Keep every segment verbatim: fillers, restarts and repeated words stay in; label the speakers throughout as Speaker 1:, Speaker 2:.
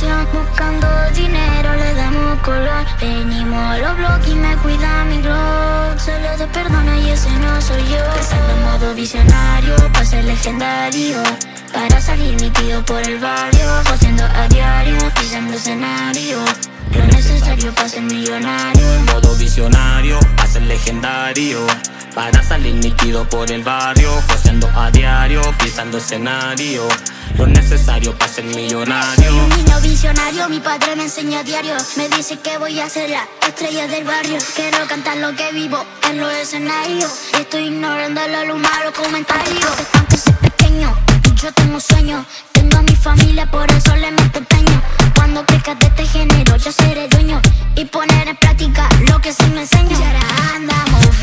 Speaker 1: pasión. Buscando dinero le damos color. Venimos a los blogs y me cuida mi blog. Solo te perdona y ese no soy yo. Pensando en modo visionario, para ser legendario, para salir nítido por el barrio, haciendo a diario, pisando escenario, lo necesario para ser millonario.
Speaker 2: En modo visionario, para ser legendario, para salir nítido por el barrio, joseando a diario, pisando escenario, lo necesario para ser millonario.
Speaker 1: Soy un niño visionario, mi padre me enseña a diario. Me dice que voy a ser la estrella del barrio. Quiero cantar lo que vivo en los escenarios. Estoy ignorando la luz malos comentarios. Aunque soy pequeño, yo tengo sueños. Tengo a mi familia, por eso le meto empeño. Cuando crezca de este género, yo seré dueño y poner en práctica lo que se me enseña. Y ahora andamos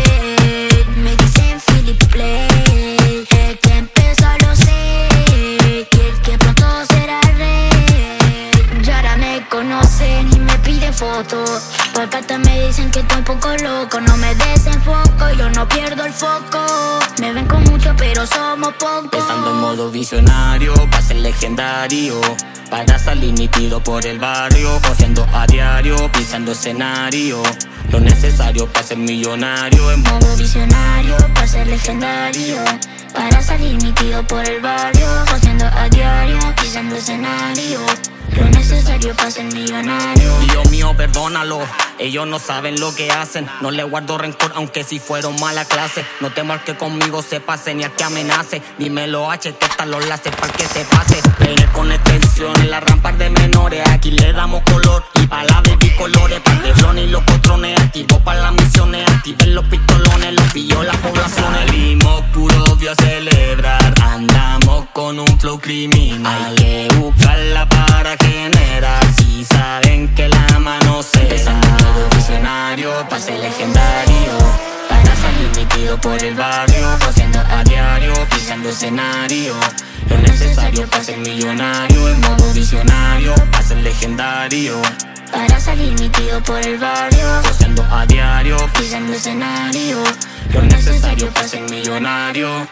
Speaker 1: bien, me dicen Philip Play. El que empezó lo sé, y el que pronto será rey. Y ahora me conocen y me piden fotos, porque hasta me dicen que estoy un poco loco. No me desenfoco, yo no pierdo el foco. Me ven con mucho, pero somos pocos.
Speaker 2: Pensando en modo visionario, para ser legendario, para salir nítido por el barrio, joseando a diario, pisando escenario, lo necesario para ser millonario. En
Speaker 1: modo visionario, para ser legendario, para salir nítido por el barrio, joseando a diario, pisando escenario, lo necesario para ser millonario.
Speaker 2: Dios mío, perdónalo, ellos no saben lo que hacen. No le guardo rencor, aunque si fueron mala clase. No temo al que conmigo se pase, ni al que amenace. Dímelo H, que están los láser para que se pase. Peine con extensión en la rampa de menores. Aquí le damos color y pa' la de bicolores. Pa' el teflón y los potrones, activo pa' las misiones. Activen los pistolones, los pilló las poblaciones. Salimos puro obvio a celebrar, andamos con un flow criminal. Hay que buscarla para generar, si saben que la mano se da. Modo visionario, para ser legendario, para salir nítido por el barrio, joseando a diario, pisando escenario, lo necesario para ser millonario. En modo visionario, para ser legendario,
Speaker 1: para salir nítido por el barrio,
Speaker 2: joseando a diario,
Speaker 1: pisando escenario,
Speaker 2: lo necesario para ser millonario.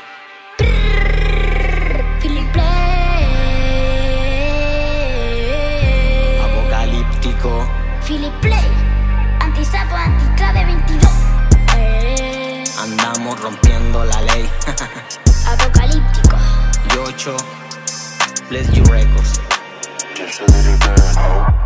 Speaker 1: Philip Play,
Speaker 2: Apocalíptico,
Speaker 1: Philip Play, antisapo, anticlave veintidós. Eh.
Speaker 2: Andamos rompiendo la ley.
Speaker 1: Apocalíptico.
Speaker 2: Yocho, Bless You Records.
Speaker 3: Just a little girl.